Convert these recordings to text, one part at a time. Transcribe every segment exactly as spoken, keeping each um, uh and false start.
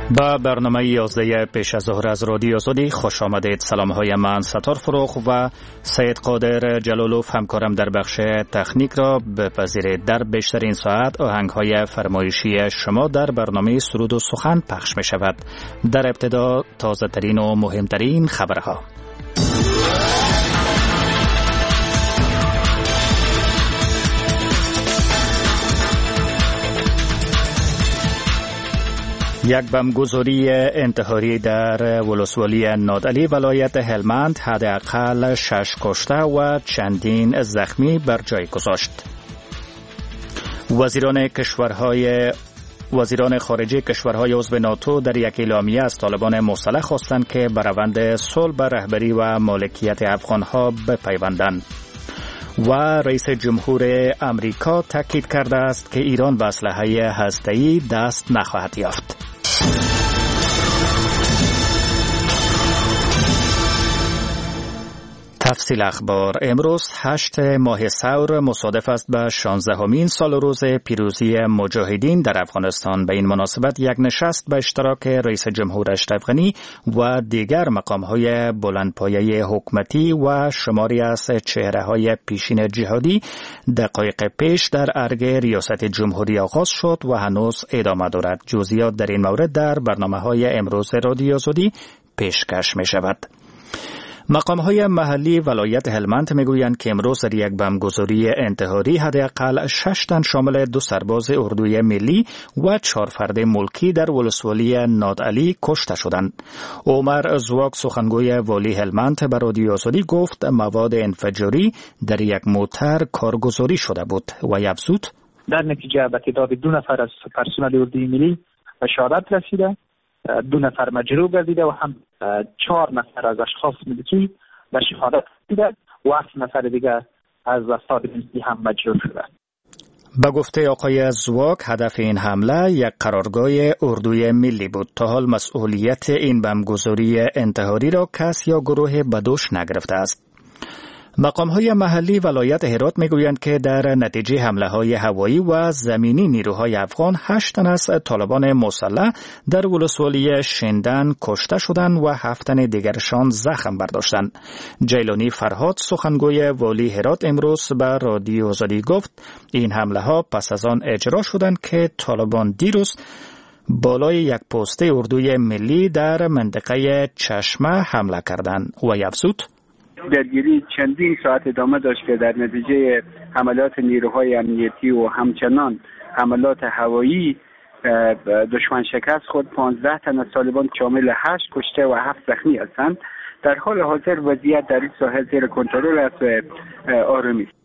با برنامه یازده پیش از ظهر از رادیو آزادی خوش آمدید. سلام های من ستار فروخ و سید قادر جلالوف همکارم در بخش تکنیک را بپذیرید. در بیشترین ساعت آهنگ های فرمایشی شما در برنامه سرود و سخن پخش می شود. در ابتدا تازه ترین و مهمترین خبرها. یک بمبگذاری انتحاری در ولسوالی نادعلی ولایت هلمند حداقل شش کشته و چندین زخمی بر جای گذاشت. وزیران کشورهای وزیران خارجه کشورهای عضو ناتو در یک اعلامیه از طالبان مسلح خواستند که به روند صلح به رهبری و مالکیت افغانها بپیوندند. و رئیس جمهور امریکا تاکید کرده است که ایران به اسلحه هسته‌ای دست نخواهد یافت. تفصیل اخبار. امروز هشت ماه ثور مصادف است به شانزدهمین سال روز پیروزی مجاهدین در افغانستان. به این مناسبت یک نشست به اشتراک رئیس جمهور اشرف غنی و دیگر مقام‌های بلندپایه حکومتی و شماری از چهره‌های پیشین جهادی دقایق پیش در ارگ ریاست جمهوری آغاز شد و هنوز ادامه دارد. جزئیات در این مورد در برنامه‌های امروز رادیو آزادی پیشکش می‌شود. مقام‌های محلی ولایت هلمند میگویند که امروز در یک بمبگذاری انتحاری حداقل شش تن شامل دو سرباز اردوی ملی و چهار فرد ملکی در ولسوالی نادعلی کشته شدند. عمر زواک سخنگوی والی هلمند به رادیو آزادی گفت مواد انفجاری در یک موتر کارگزاری شده بود و افزود در نتیجه به تعداد دو نفر از پرسنل اردوی ملی به شهادت رسیده، دو نفر مجروح گردیده و هم چهار نفر از اشخاص ملکی به شهادت رسیده و هفت نفر دیگر از افراد ملکی هم مجروح شده. به گفته آقای زواک هدف این حمله یک قرارگاه اردوی ملی بود. تا حال مسئولیت این بمبگذاری انتحاری را کس یا گروه به دوش نگرفته است. مقام‌های محلی ولایت هرات میگویند که در نتیجه حمله‌های هوایی و زمینی نیروهای افغان هشت تن از طالبان مسلح در ولسوالی شندن کشته شدند و هفت تن دیگرشان زخم برداشتند. جیلانی فرهاد سخنگوی والی هرات امروز به رادیو آزادی گفت این حمله‌ها پس از آن اجرا شدند که طالبان دیروز بالای یک پست اردوی ملی در منطقه چشمه حمله کردند و افزود درگیری چندین ساعت ادامه داشت که در نتیجه حملات نیروهای امنیتی و همچنان حملات هوایی دشمن شکست خود پانزده تن از طالبان شامل هشت کشته و هفت زخمی هستند. در حال حاضر وضعیت در این ساحل زیر کنترل است و آرامی است.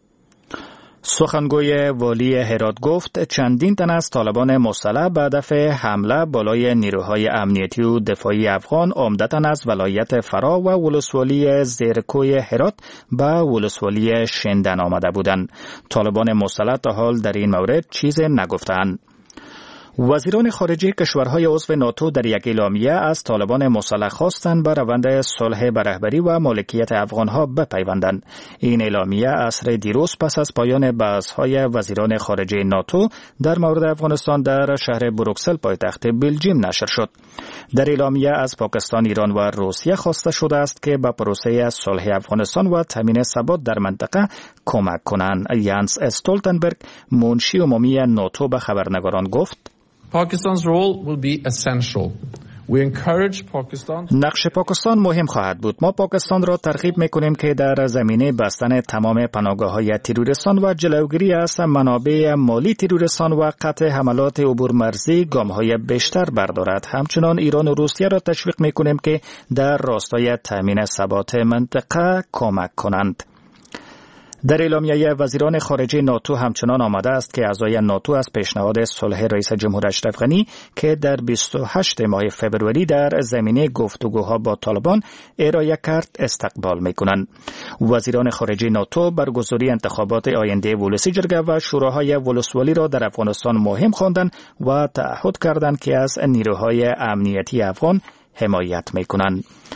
سخنگوی والی هرات گفت چندین تن از طالبان مسلح به هدف حمله بالای نیروهای امنیتی و دفاعی افغان عمدتاً از ولایت فرا و ولسوالی زیرکوی هرات به ولسوالی شندن آمده بودند. طالبان مسلح تا حال در این مورد چیز نگفتند. وزیران خارجه کشورهای عضو ناتو در یک اعلامیه از طالبان مسلح خواستند به روند صلح به رهبری و مالکیت افغانها بپیوندند. این اعلامیه عصر دیروز پس از پایان بحث‌های وزیران خارجه ناتو در مورد افغانستان در شهر بروکسل پایتخت بلژیم نشر شد. در اعلامیه از پاکستان، ایران و روسیه خواسته شده است که به پروسه صلح افغانستان و تامین ثبات در منطقه کمک کنند. یانس استولتنبرگ منشی عمومی ناتو به خبرنگاران گفت Pakistan's role will be essential. We encourage Pakistan. نقش پاکستان مهم خواهد بود. ما پاکستان را ترغیب می‌کنیم که در زمینه بستن تمام پناهگاه‌های تروریستان و جلوگیری از منابع مالی تروریستان و قطع حملات عبور مرزی گام‌های بیشتر بردارد. همچنان ایران و روسیه را تشویق می‌کنیم که در راستای تامین ثبات منطقه کمک کنند. در اعلامیه وزیران خارجه ناتو همچنان آمده است که اعضای ناتو از پیشنهاد صلح رئیس جمهور اشرف غنی که در بیست و هشتم ماه فوریه در زمینه گفتگوها با طالبان ارائه کرد استقبال می‌کنند. وزیران خارجه ناتو برگزاری انتخابات آینده ولسی جرگه و شوراهای ولسوالی را در افغانستان مهم خواندند و تعهد کردند که از نیروهای امنیتی افغان حمایت می‌کنند.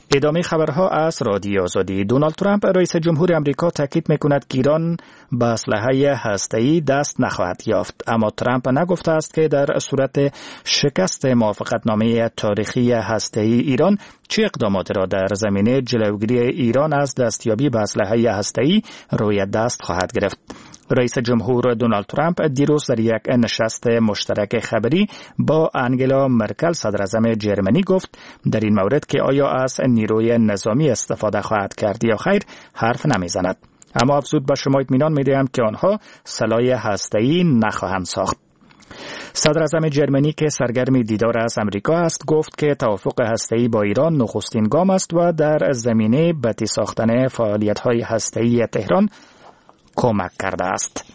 ادامه خبرها از رادیو آزادی. دونالد ترامپ رئیس جمهور آمریکا تاکید میکند که ایران به اسلحه هسته‌ای دست نخواهد یافت، اما ترامپ نگفته است که در صورت شکست موافقتنامه تاریخی هسته‌ای ایران چه اقداماتی را در زمینه جلوگیری ایران از دستیابی به اسلحه هسته‌ای روی دست خواهد گرفت. رئیس جمهور دونالد ترامپ دیروز در یک نشست مشترک خبری با انگلا مرکل صدراعظم جرمنی گفت در این مورد که آیا از نیروی نظامی استفاده خواهد کرد یا خیر حرف نمیزند، اما افزود به شما اطمینان میدهم که آنها سلاح هسته‌ای نخواهند ساخت. صدراعظم جرمنی که سرگرم دیدار از امریکا است گفت که توافق هسته‌ای با ایران نخستین گام است و در زمینه بتی ساختن فعالیت‌های هسته‌ای تهران کمک کرده است.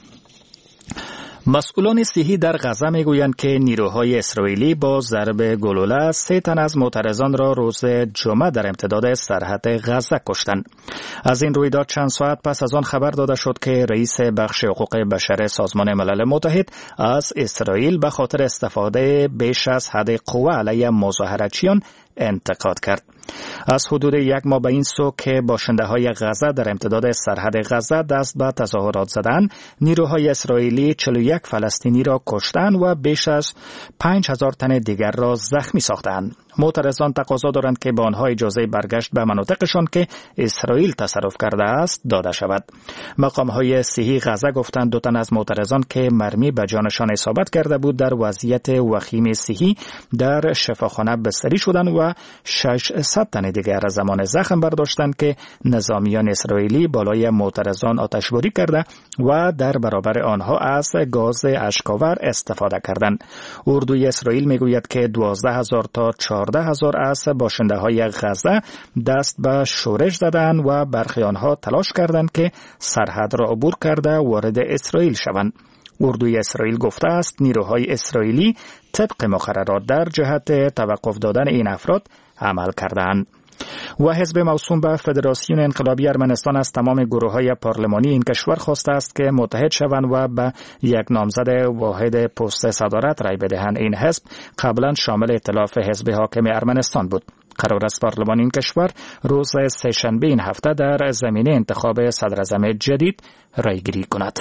مسئولان صحی در غزه میگویند که نیروهای اسرائیلی با ضرب گلوله سه تن از معترضان را روز جمعه در امتداد سرحد غزه کشتند. از این رویداد چند ساعت پس از آن خبر داده شد که رئیس بخش حقوق بشر سازمان ملل متحد از اسرائیل به خاطر استفاده بیش از حد قوه علیه مظاهراتچیان انتقاد کرد. از حدود یک ماه به این سو که باشنده های غزه در امتداد سرحد غزه دست به تظاهرات زدند، نیروهای اسرائیلی چهل و یک فلسطینی را کشتند و بیش از پنج هزار تن دیگر را زخمی ساختند. معترضان تقاضا دارند که به آنها اجازه برگشت به مناطقشان که اسرائیل تصرف کرده است داده شود. مقام‌های صحی غزه گفتند دو تن از معترضان که مرمی به جانشان اصابت کرده بود در وضعیت وخیم صحی در شفاخانه بستری شدند و ششصد تن دیگر زمان زخم برداشتند که نظامیان اسرائیلی بالای معترضان آتشباری کرده و در برابر آنها از گاز اشک‌آور استفاده کردند. اردوی اسرائیل میگوید که دوازده هزار تا چهارده هزار از باشنده های غزه دست به شورش دادند و برخی آنها تلاش کردند که سرحد را عبور کرده وارد اسرائیل شوند. اردوی اسرائیل گفته است نیروهای اسرائیلی طبق مقررات در جهت توقف دادن این افراد عمل کردند. و حزب موسوم به فدراسیون انقلابی ارمنستان از تمام گروه‌های پارلمانی این کشور خواسته است که متحد شوند و به یک نامزد واحد پست صدارت رای بدهند. این حزب قبلا شامل ائتلاف حزب حاکم ارمنستان بود. قرار است پارلمان این کشور روز سه‌شنبه این هفته در زمینه انتخاب صدراعظم جدید رایگیری کند.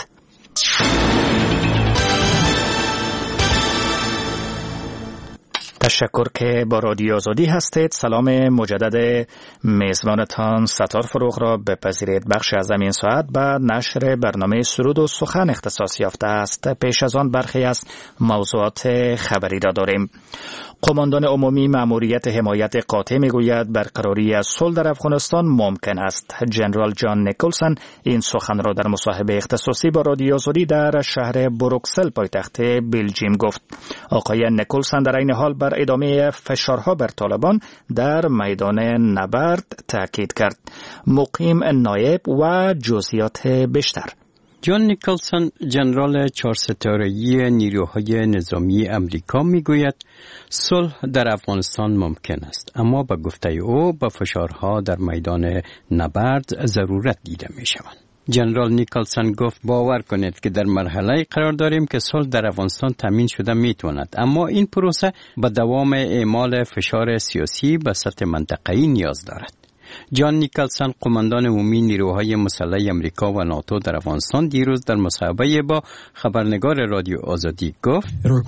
تشکر که با رادیو آزادی هستید. سلام مجدد میزبانتان ستار فروغ را بپذیرید. بخش از این ساعت به نشر برنامه سرود و سخن اختصاص یافته است. پیش از آن برخی از موضوعات خبری را داریم. قماندان عمومی مأموریت حمایت قاطع میگوید برقراری صلح در افغانستان ممکن است. جنرال جان نیکلسن این سخن را در مصاحبه اختصاصی با رادیو آزادی در شهر بروکسل پایتخت بلژیم گفت. آقای نیکلسن در این حال بر ادامه فشارها بر طالبان در میدان نبرد تاکید کرد. مقیم نایب و جزئیات بیشتر. جان نیکلسن ژنرال چهار ستاره‌ای نیروهای نظامی امریکا میگوید صلح در افغانستان ممکن است، اما به گفته او با فشارها در میدان نبرد ضرورت دیده می شوند. ژنرال نیکلسن گفت باور کنید که در مرحله قرار داریم که صلح در افغانستان تامین شده میتواند، اما این پروسه به دوام اعمال فشار سیاسی به سطح منطقه‌ای نیاز دارد. جان نیکلسن قماندان عمومی نیروهای مسلح امریکا و ناتو در افغانستان دیروز در مصاحبه با خبرنگار رادیو آزادی گفت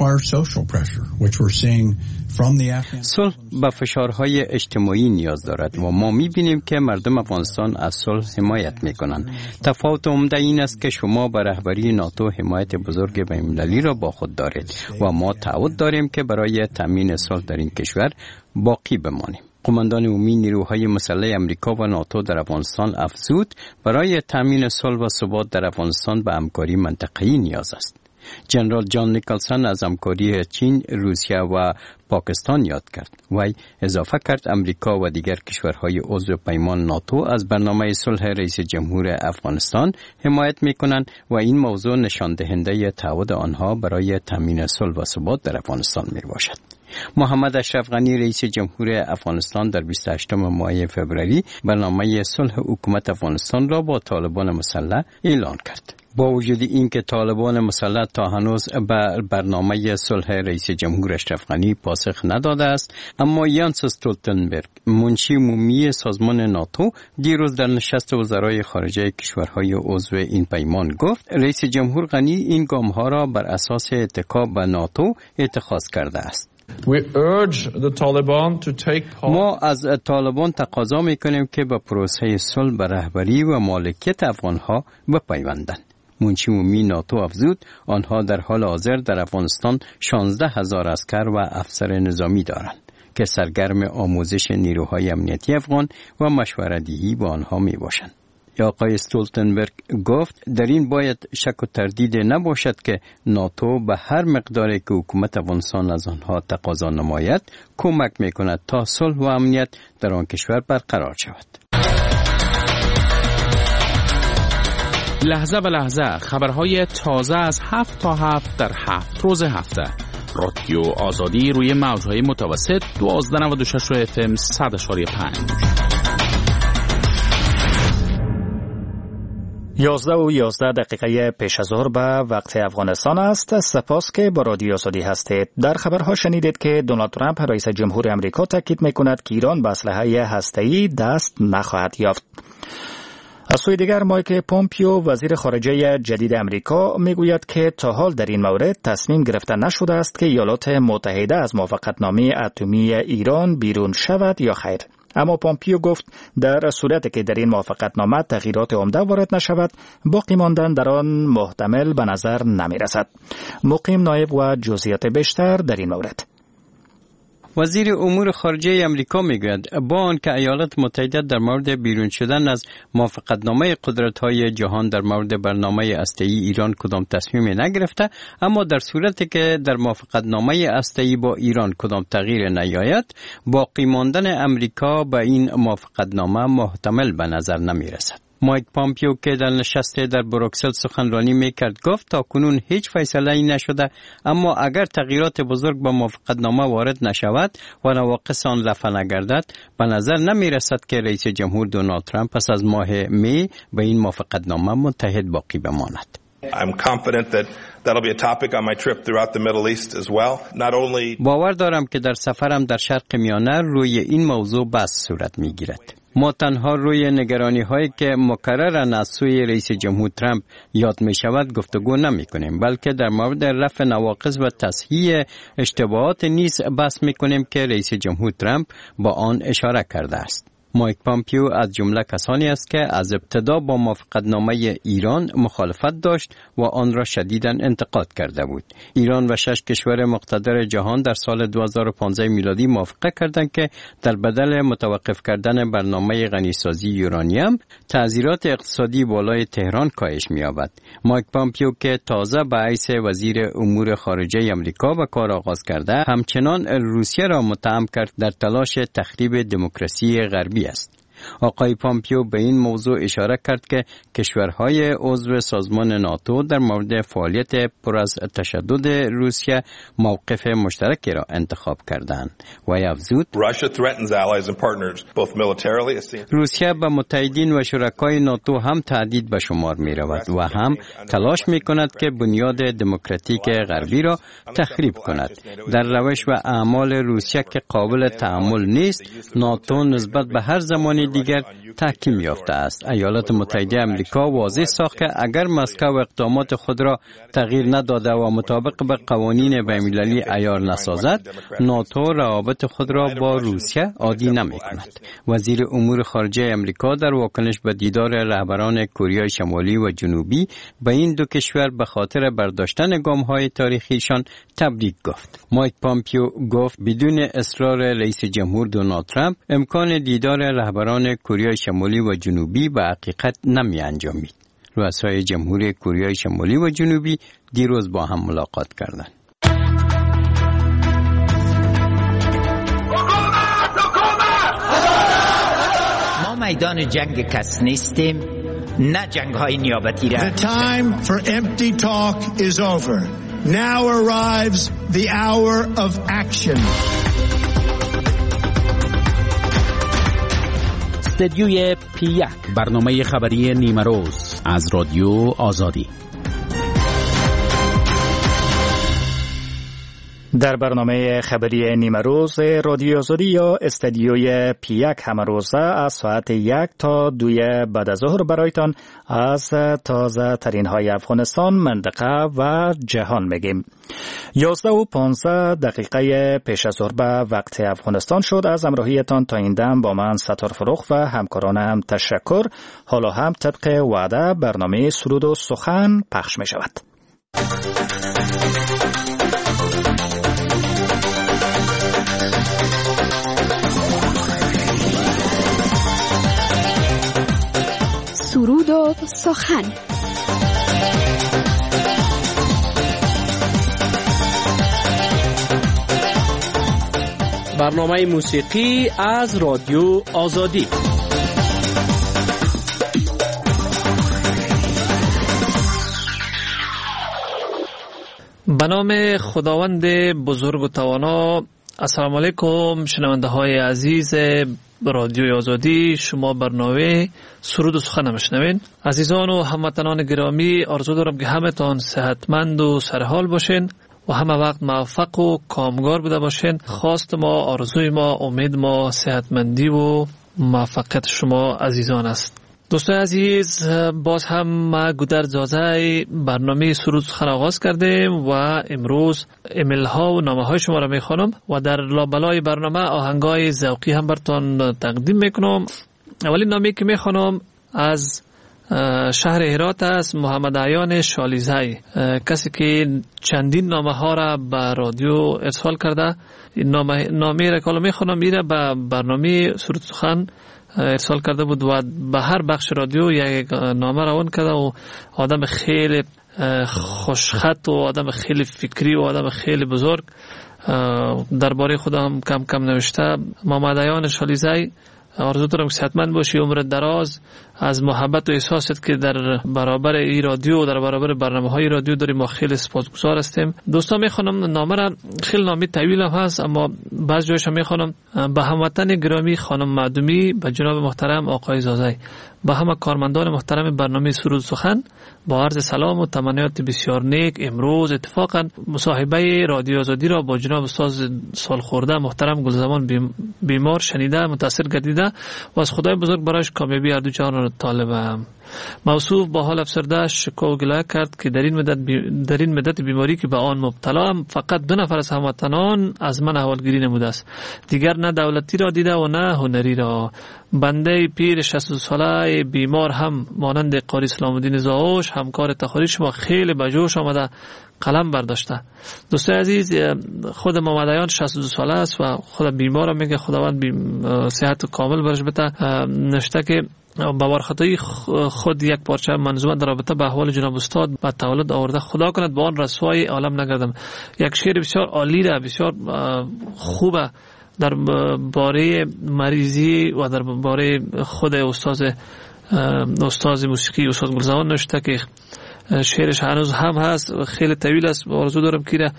صلح به فشارهای اجتماعی نیاز دارد و ما می‌بینیم که مردم افغانستان از صلح حمایت می‌کنند. تفاوت عمده این است که شما به رهبری ناتو حمایت بزرگ بین‌المللی را با خود دارید و ما تعهد داریم که برای تامین صلح در این کشور باقی بمانیم. قماندان عمومی نیروهای مسلح امریکا و ناتو در افغانستان افزود برای تامین صلح و ثبات در افغانستان به همکاری منطقه‌ای نیاز است. جنرال جان نیکلسن از همکاری چین، روسیه و پاکستان یاد کرد. وی اضافه کرد امریکا و دیگر کشورهای عضو پیمان ناتو از برنامه صلح رئیس جمهور افغانستان حمایت می‌کنند و این موضوع نشان دهنده تعهد آنها برای تامین صلح و ثبات در افغانستان می‌باشد. محمد اشرف غنی رئیس جمهور افغانستان در بیست و هشتم ماه فوریه برنامه صلح حکومت افغانستان را با طالبان مسلح اعلان کرد. با وجود اینکه طالبان مسلح تا هنوز به برنامه صلح رئیس جمهور اشرف غنی پاسخ نداده است، اما یانس استولتنبرگ، منشی عمومی سازمان ناتو، دیروز در نشست وزرای خارجه کشورهای عضو این پیمان گفت رئیس جمهور غنی این گام‌ها را بر اساس اتکا به ناتو اتخاذ کرده است. We urge the Taliban to take part. ما از طالبان تقاضا می‌کنیم که به پروسه صلح به رهبری و مالکیت افغان‌ها بپیوندند. منشی عمومی ناتو افزود آنها در حال حاضر در افغانستان شانزده هزار عسکر و افسر نظامی دارند که سرگرم آموزش نیروهای امنیتی افغان و مشوره‌دهی با آنها میباشند. آقای استولتنبرگ گفت در این باید شک و تردید نباشد که ناتو به هر مقداری که حکومت افغانستان از آنها تقاضا نماید کمک میکند تا صلح و امنیت در آن کشور برقرار شود. لحظه به لحظه خبرهای تازه از هفت تا هفت در هفت روز هفته. رادیو آزادی روی موجهای متوسط دوازده نود و شش اف ام صد اشاری پنج. یازده و یازده دقیقه پیش از ظهر به وقت افغانستان است. سپاس که با رادیو آزادی هستید. در خبرها شنیدید که دونالد ترامپ رئیس جمهور امریکا تاکید میکند که ایران به اسلحه هسته‌ای دست نخواهد یافت. از سوی دیگر مایک پومپیو وزیر خارجه جدید امریکا میگوید که تا حال در این مورد تصمیم گرفته نشده است که ایالات متحده از موافقتنامه اتمی ایران بیرون شود یا خیر. اما پومپیو گفت در صورتی که در این موافقتنامه تغییرات عمده وارد نشود باقی ماندن در آن محتمل به نظر نمی رسد. مقیم نایب و جزئیات بیشتر در این مورد. وزیر امور خارجه امریکا میگوید با آنکه ایالات متحده در مورد بیرون شدن از موافقتنامه قدرت‌های جهان در مورد برنامه هسته‌ای ایران کدام تصمیمی نگرفته، اما در صورتی که در موافقتنامه هسته‌ای با ایران کدام تغییر نیاید باقی ماندن امریکا به این موافقتنامه محتمل به نظر نمی‌رسد. مایک پومپیو که در نشست در بروکسل سخنرانی میکرد گفت تا کنون هیچ فیصله‌ای نشده، اما اگر تغییرات بزرگ با موافقتنامه وارد نشود و نواقص آن رفع نگردد به نظر نمیرسد که رئیس جمهور دونالد ترامپ پس از ماه می به این موافقتنامه متحد باقی بماند. I'm confident that that'll be a topic on my trip throughout the Middle East as well. Not only باور دارم که در سفرم در شرق میانه روی این موضوع بحث صورت میگیرد. ما تنها روی نگرانی هایی که مکررن از سوی رئیس جمهور ترامپ یاد می شود گفتگو نمی کنیم، بلکه در مورد رفع نواقص و تصحیح اشتباهات نیز بحث می کنیم که رئیس جمهور ترامپ با آن اشاره کرده است. مایک پومپیو از جمله کسانی است که از ابتدا با موافقتنامه ایران مخالفت داشت و آن را شدیداً انتقاد کرده بود. ایران و شش کشور مقتدر جهان در سال دو هزار و پانزده میلادی موافقه کردند که در بدل متوقف کردن برنامه غنیسازی یورانیم، تعزیرات اقتصادی بالای تهران کاهش می‌یابد. مایک پومپیو که تازه به حیث وزیر امور خارجه آمریکا به کار آغاز کرده، همچنان روسیه را متهم کرد در تلاش تخریب دموکراسی غربی است. آقای پومپیو به این موضوع اشاره کرد که کشورهای عضو سازمان ناتو در مورد فعالیت پر از تشدد روسیه موقف مشترکی را انتخاب کردند و افزود روسیه به متحدین و شرکای ناتو هم تهدید به شمار می رود و هم تلاش می کند که بنیاد دموکراتیک غربی را تخریب کند. در روش و اعمال روسیه که قابل تأمل نیست، ناتو نسبت به هر زمانی دیگر تحکیم یافته است. ایالات متحده آمریکا واضح ساخت که اگر مسکو اقدامات خود را تغییر نداده و مطابق به قوانین بین‌المللی عیار نسازد، ناتو روابط خود را با روسیه عادی نمی کند. وزیر امور خارجه آمریکا در واکنش به دیدار رهبران کره شمالی و جنوبی به این دو کشور به خاطر برداشتن گام‌های تاریخیشان تبریک گفت. مایک پومپیو گفت بدون اصرار رئیس جمهور دونالد ترامپ امکان دیدار رهبران کره شمالی و جنوبی به حقیقت نمی انجامید. رؤسای جمهوری کره شمالی و جنوبی دیروز با هم ملاقات کردند. ما میدان جنگ کس نیستیم، نه جنگ های نیابتی را. The time for empty talk is over. Now arrives the hour of action. استدیوی پی یک، برنامه خبری نیمه روز از رادیو آزادی. در برنامه خبری نیمه روز رادیو آزادی یا استدیوی پی یک همه روزه از ساعت یک تا دوی بعد از ظهر برایتان از تازه ترین های افغانستان، منطقه و جهان میگیم. یازده و پانزده دقیقه پیش از ظهر به وقت افغانستان شد. از همراهیتان تا این دم با من ستار فروخ و همکارانم تشکر. حالا هم طبق وعده برنامه سرود و سخن پخش می شود. سرود و سخن. برنامه موسیقی از رادیو آزادی. به نام خداوند بزرگ و توانا. السلام علیکم شنونده های عزیز رادیو آزادی. شما برنامه سرود و سخن میشنوین. عزیزان و هموطنان گرامی، آرزو دارم که همتان صحتمند و سرحال باشین و همه وقت موفق و کامگار بوده باشین. خواست ما، آرزوی ما، امید ما صحتمندی و موفقیت شما عزیزان است. دوستان عزیز، باز هم ما گودر زازه برنامه سرود سخن آغاز کردیم و امروز ایمیل ها و نامه های شما را میخوانم و در لابلای برنامه آهنگای ذوقی هم براتون تقدیم میکنم. اولین نامه که میخوانم از شهر هرات است، محمد عیان شالیزی، کسی که چندین نامه ها را به رادیو ارسال کرده. نامه نامه را که میخوانم میره به برنامه سرود سخن ارسال کرده بود و به هر بخش رادیو یک نامه روان کرده و آدم خیلی خوشخط و آدم خیلی فکری و آدم خیلی بزرگ درباره خودم کم کم نوشته. محمد عیان شالیزی، آرزو دارم که صحتمند باشی، عمر دراز، از محبت و احساست که در برابر این رادیو، در برابر برنامه‌های رادیو داریم، ما خیلی سپاسگزار هستیم. دوستان میخوانم نامه را، خیلی نامه طویل هم هست اما بعض جایش هم میخوانم. به هموطن گرامی خانم معدومی، به جناب محترم آقای زازی، به همه کارمندان محترم برنامه سرود سخن با عرض سلام و تمنیات بسیار نیک. امروز اتفاقا مصاحبه رادیو آزادی را با جناب استاد سالخورده محترم گلزمان بیمار شنیده، متاثر گردیده و از خدای بزرگ برایش کامیابی هر دو جهان را طالبم. موصوف با حال افسرده شکوه و گله کرد که در این مدت بی... در این مدت بیماری که به آن مبتلا هم فقط دو نفر از هموطنان از من احوالگیری نموده است، دیگر نه دولتی را دیده و نه هنری را. بنده پیر شصت و دو ساله بیمار هم مانند قاری اسلام الدین زاوش همکار تخاری شما خیلی به جوش آمده قلم برداشته. دوستان عزیز، خود محمد عیان شصت و دو ساله است و خود بیمار هم میگه خداوند صحت کامل برش بده. نشته که با وارخطایی خود یک پارچه منظومه در رابطه به احوال جناب استاد به تولد آورده. خدا کند با آن رسوای عالم نگردم. یک شعر بسیار عالی را، بسیار خوبه در باره مریضی و در باره خود استاد استاد موسیقی استاد گلزمان نوشته که شعرش هنوز هم هست، خیلی طویل است. آرزو دارم که را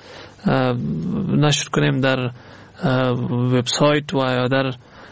نشر کنیم در وبسایت و یا در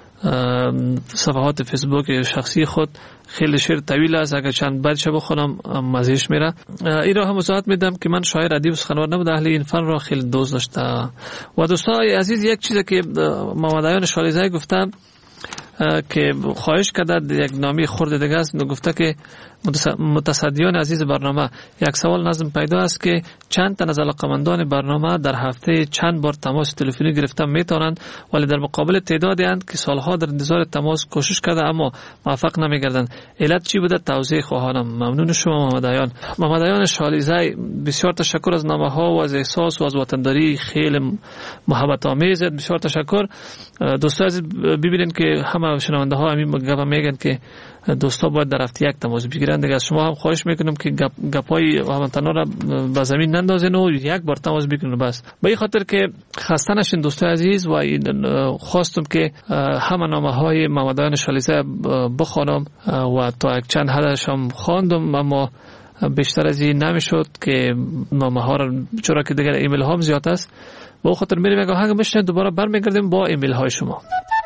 صفحات فیسبوک شخصی خود. خیلی شعر طویل است، اگر چند بیتش بخونم مزهش میره. این را هم وضاحت میدم که من شاعر ادیب و سخنور نبود، اهل این فن را خیلی دوست داشته. و دوستان عزیز، یک چیزی که محمد عیان شالیزی گفتم که خواهش کرده یک نامی خورده دیگه است، گفته که متصدیان عزیز برنامه، یک سوال نظم پیدا است که چند تن از علاقمندان برنامه در هفته چند بار تماس تلفنی گرفتن میتونند، ولی در مقابل تعدادی اند که سالها در انتظار تماس کوشش کرده اما موفق نمیگردند. علت چی بوده؟ توضیح خواهانم. ممنون شما محمد عیان. محمد عیان شالیزی، بسیار تشکر از نامه ها و از احساس و از وطنداری خیلی محبت آمیز. بسیار تشکر. دوستان عزیز، ببینید که همه شنونده ها همین گپ میگن که دوستا باید در هفته یک تماس بگیرن. دیگه از شما هم خواهش میکنم که گپ گپای هموطنا را به زمین نندازین و یک بار تماس بگیرین بس. به این خاطر که خسته نشین دوستان عزیز، و خواستم که همه نامه های محمد عیان شالیزی بخوانم و تا یک چند حدش هم خواندم، اما بیشتر از این نمیشد که نامه ها را، چرا که دیگر ایمیل ها هم زیاد است. با خاطر میریم یک آهنگ بشنویم، دوباره برمیگردیم با ایمیل های شما.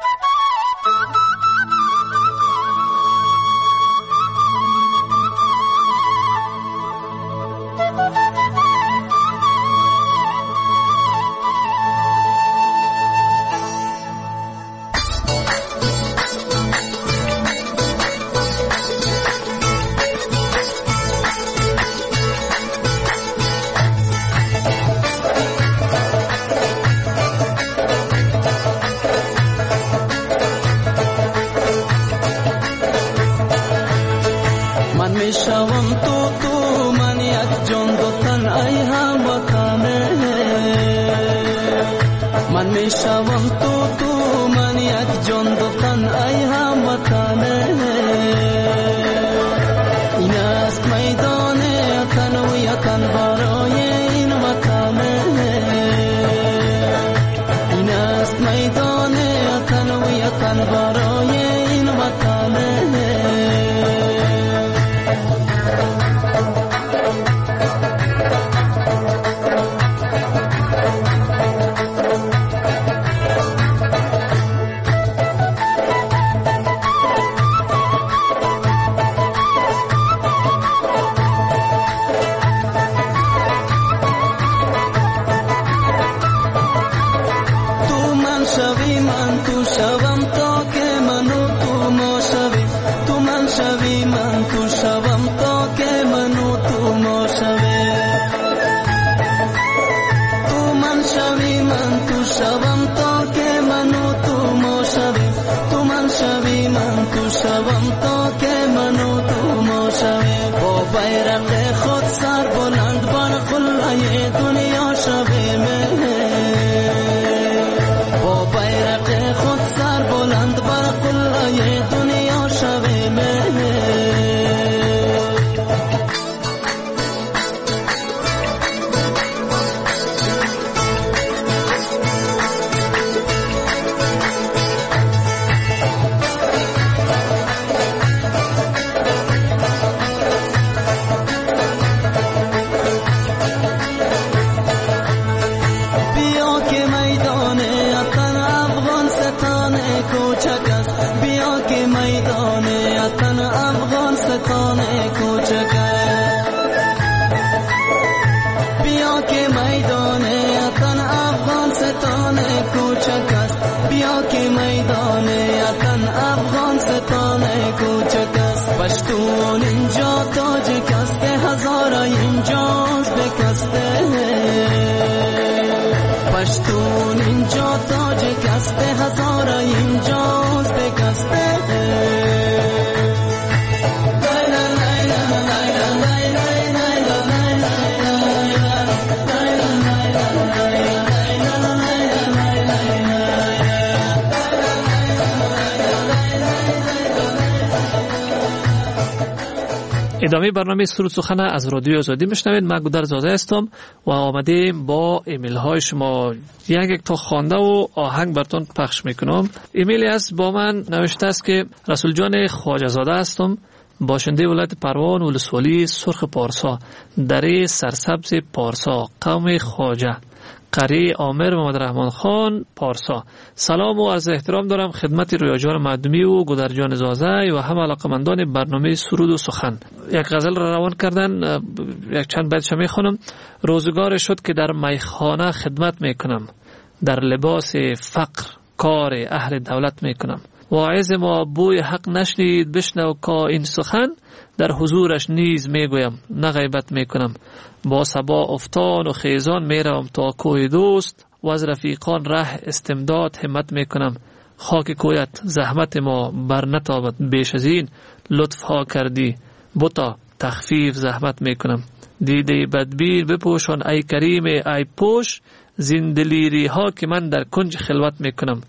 ادامه برنامه سرود سخن از رادیو آزادی میشنوید. من گودر زاده هستم و آمدیم با ایمیل های شما یک یک تا خوانده و آهنگ براتون پخش میکنم. ایمیلی است با من نوشته است که رسول جان خواجه زاده هستم، باشنده ولایت پروان، ولسوالی سرخ پارسا، دره سرسبز پارسا، قوم خواجه، قریه عامر محمد رحمان خان پارسا. سلام و عرض احترام دارم خدمت رویاجان معدومی و گودرجان زازه و همه علاقمندان برنامه سرود و سخن. یک غزل را روان کردن، یک چند بیتش میخونم. روزگار شد که در میخانه خدمت میکنم، در لباس فقر کار اهل دولت میکنم. واعظ ما بوی حق نشنید بشنو کا این سخن، در حضورش نیز میگویم نه غیبت میکنم. با صبا افتان و خیزان میروم تا کوی دوست، و از رفیقان ره استمداد همت میکنم. خاک کویت زحمت ما بر نتابد بیش از این، لطف ها کردی بتا تخفیف زحمت میکنم. دیده بدبیر بپوشان ای کریم ای پوش، زندلیری ها که من در کنج خلوت میکنم.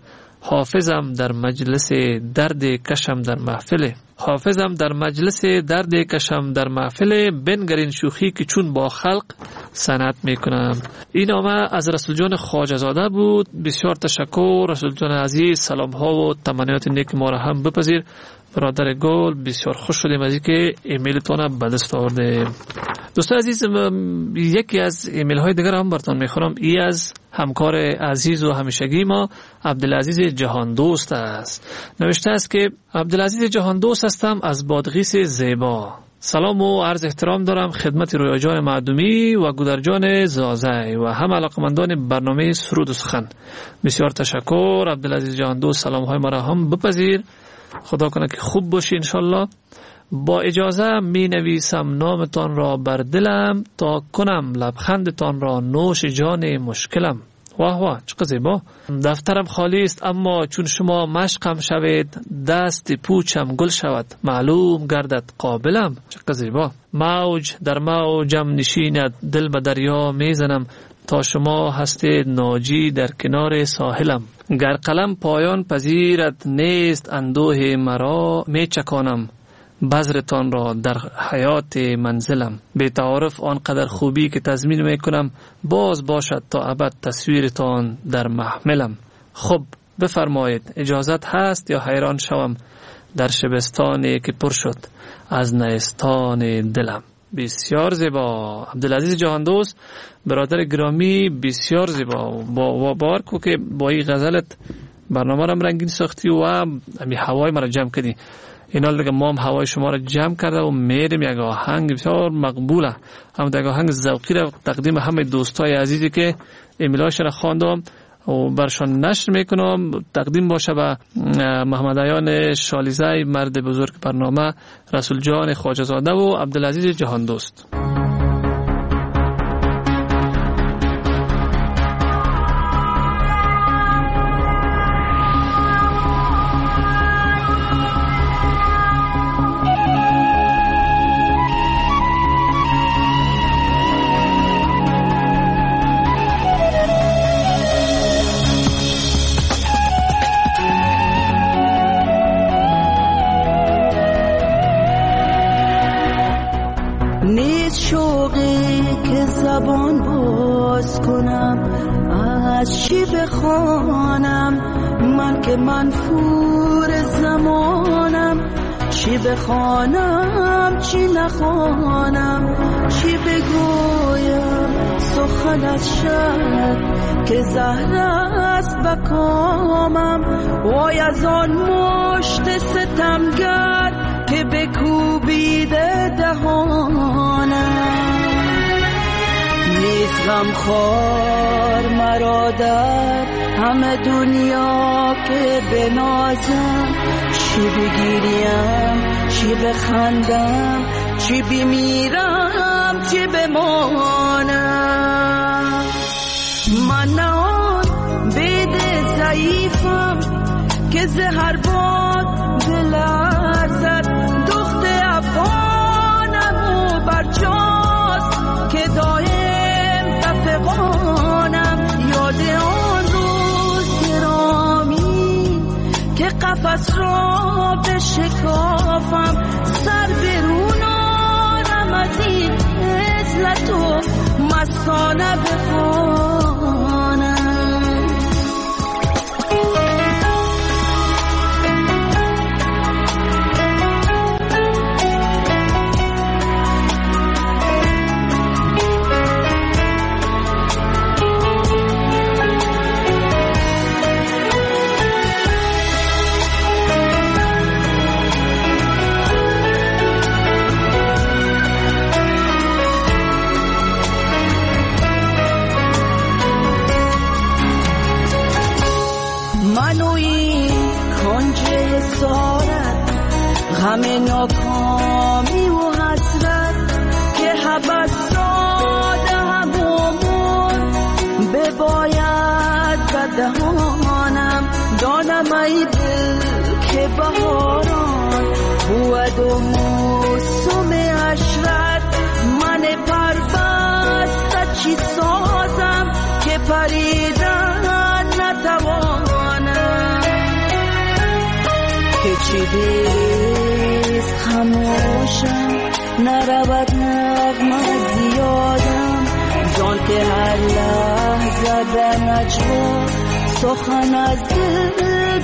حافظم در مجلس درد کشم در محفل، حافظم در مجلس درد کشم در محفل. بنگرین شوخی که چون با خلق صنعت میکنم. این نامه از رسول جان خواجه زاده بود. بسیار تشکر رسول جان عزیز، سلام ها و تمنیات نیک ما را هم بپذیر. برادر گل بسیار خوش شدیم از اینکه ایمیلتون به دست آورده. دوستان عزیز، یکی از ایمیل های دیگر هم براتون میخونم. ای از همکار عزیز و همیشگی ما عبدالعزیز جهان دوست است. نوشته است که عبدالعزیز جهان دوست هستم از بادغیس زیبا. سلام و عرض احترام دارم خدمت رویا جان معدومی و گودر جان زازی و هم علاقمندان برنامه سرود و سخن. بسیار تشکر عبدالعزیز جهان دوست، سلام های ما را هم بپذیر. خدا کنه که خوب باشی انشالله. با اجازه می نویسم نامتان را بر دلم تا کنم لبخندتان را نوش جان مشکلم. واه واه چقدر زیبا. دفترم خالی است اما چون شما مشقم شوید دست پوچم گل شود معلوم گردد قابلم. چقدر زیبا. موج در موجم نشیند دل به دریا میزنم تا شما هستید ناجی در کنار ساحلم. گر قلم پایان پذیرد نیست اندوه مرا می چکانم بذرتان را در حیات منزلم. به تعارف آنقدر خوبی که تضمین می کنم باز باشد تا ابد تصویرتان در محملم. خب بفرمایید اجازت هست یا حیران شوم در شبستانی که پر شد از نیستان دلم. بسیار زیبا عبدالعزیز جهان دوست، برادر گرامی، بسیار زیبا. با باور کو که با این غزلت برنامه را رنگین ساختی و امی هوای مرا جمع کردی. اینا دیگه ما هم هوای شما را جمع کرده و میریم یک آهنگ بسیار مقبوله. هم یک آهنگ ذوقی را تقدیم همه دوستای عزیزی که ایمیلاشون را خواندم و برشان نشر میکنم تقدیم باشه به محمد عیان شالیزی مرد بزرگ برنامه، رسول جان خواجه زاده و عبدالعزیز جهان دوست. زبان باز کنم از چی بخوانم من که منفور زمانم. چی بخوانم چی نخوانم چی بگویم سخن از شب که زهر است بکامم. وای از آن مشت ستمگر که بکوبیده دهانم. نیست غم خوار مرا در همه دنیا که بنازم. چی بگیریم چی بخندم چی بمیرم چی بمانم. من نه آن بید ضعیفم که زهر باد بلرزد. دخت افغانم و برجاست که دایم دفقانم. یاد آن روز گرامی که قفس را بشکافم. سر برون آرم از این عزلت و مستانه بخوانم. غم ناکامی و حسرت که حبس داده همون بباید بدهانم. دانم ای دل که بهاران بود و موسم عشرت. من پربسته چی سازم که پریدن نتوانم. که چی دیست خموشم نرود نغمه زیادم. جان که هر لحظه در نجوا سخن از دل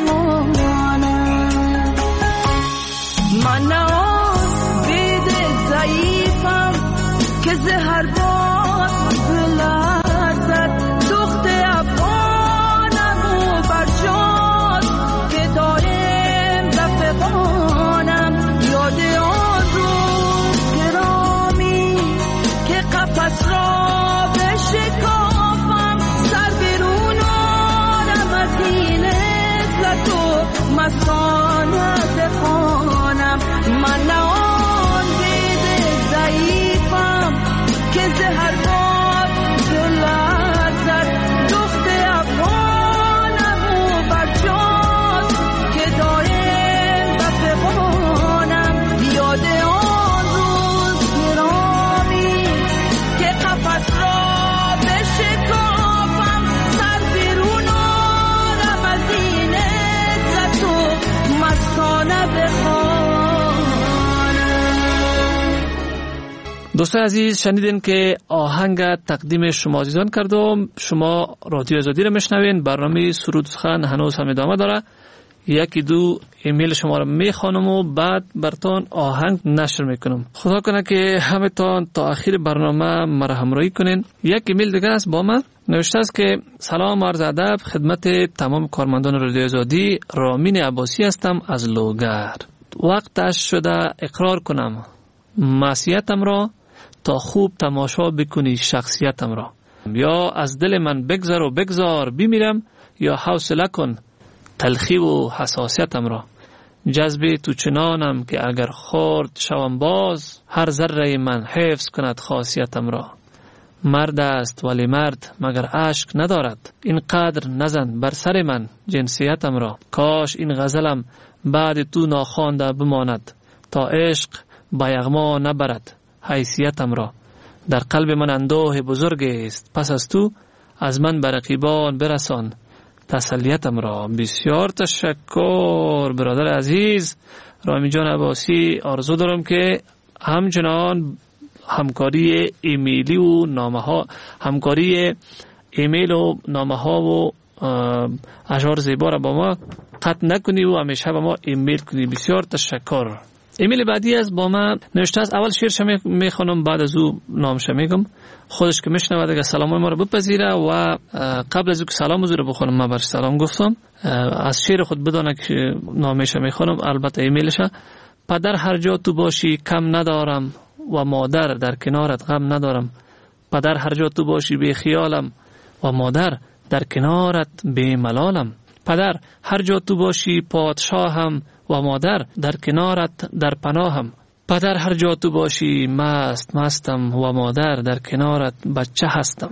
برمانم. من نه آن بید ضعیفم که زهر باد بلرزد، دخت افغانم و برجاد که دارم رفقانم. یاد آن روز گرامی که قفس را بشکافم، سر بیرون آرم از این عزت و مسانت خانم. من نه آن بید ضعیفم که زهر باد بلرزد، دخت افغانم و برجاد که دارم رفقانم. یاد آن روز گرامی که قفس را بشکافم، سر بیرون آرم از این عزت و مستانه بخوانم. دوستان عزیز، شنیدین که آهنگ تقدیم شما عزیزان کردم. شما رادیو آزادی را میشنوین. برنامه سرود سخن هنوز هم ادامه داره. یکی دو ایمیل شما را میخوانم و بعد برتان آهنگ نشر میکنم. خدا کنه که همتان تا آخر برنامه مرا همراهی کنین. یک ایمیل دیگه است با من نوشته است که سلام عرض ادب خدمت تمام کارمندان رادیو آزادی. رامین عباسی هستم از لوگر. وقتش شده اقرار کنم معصیتم را تا خوب تماشا بکنی شخصیتم را. یا از دل من بگذر و بگذار بمیرم، یا حوصله کن تلخی و حساسیتم را. جذب تو چنانم که اگر خورد شوم باز، هر ذره من حفظ کند خاصیتم را. مرد است ولی مرد مگر اشک ندارد، اینقدر نزن بر سر من جنسیتم را. کاش این غزلم بعد تو ناخوانده بماند، تا عشق با یغما نبرد حیثیتم را. در قلب من اندوه بزرگ است، پس از تو از من به رقیبان برسان تسلیتم را. بسیار تشکر برادر عزیز رامی جان عباسی. آرزو دارم که همچنان همکاری ایمیلی و نامه ها همکاری ایمیل و نامه ها و اشعار زیبا را با ما قطع نکنی و همیشه با ما ایمیل کنی. بسیار تشکر. ایمیل بعدی از با من نوشته است. اول شعرش میخوانم بعد از او نامش میگم. خودش که میشنوه دیگه سلام ما رو بپذیره و قبل از اینکه سلام رو بخونم من برش سلام گفتم. از شعر خود بدانه که نامش میخوانم، البته ایمیلش. پدر هر جا تو باشی کم ندارم و مادر در کنارت غم ندارم. پدر هر جا تو باشی بی خیالم و مادر در کنارت بی ملالم. پدر هر جا تو باشی پادشاهم و مادر در کنارت در پناهم. پدر هر جا تو باشی مست مستم و مادر در کنارت بچه هستم.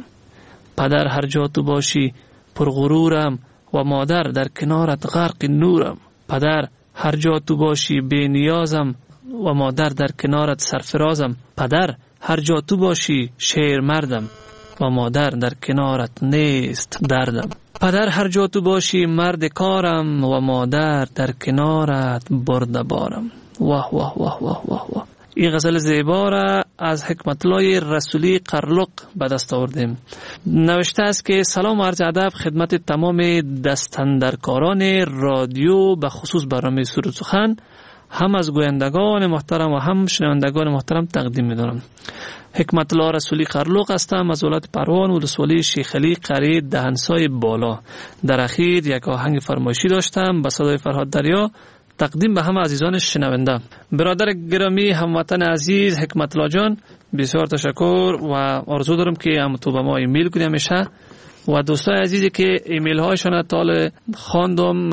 پدر هر جا تو باشی پرغرورم و مادر در کنارت غرق نورم. پدر هر جا تو باشی بی نیازم و مادر در کنارت سرفرازم. پدر هر جا تو باشی شیر مردم و مادر در کنارت نیست دردم. پدر هر جا تو باشی مرد کارم و مادر در کنارت برده بارم. واه واه واه واه واه واه. این غزل زیبا را از حکمت الله رسولی قرلق به دست آوردیم. نوشته است که سلام عرض ادب خدمت تمام دستاندرکاران رادیو، به خصوص برنامه سرود سخن، هم از گویندگان محترم و هم شنوندگان محترم تقدیم می‌دارم. حکمت الله رسولی قرلق هستم از ولایت پروان، ولسوالی شیخ علی قریه دهنسای بالا. در اخیر یک آهنگ فرمایشی داشتم به صدای فرهاد دریا، تقدیم به همه عزیزان شنونده. برادر گرامی هموطن عزیز حکمت الله جان، بسیار تشکر و آرزو دارم که هم تو به ما ایمیل کنی همیشه. و دوستای عزیزی که ایمیل هایشان تا خواندم،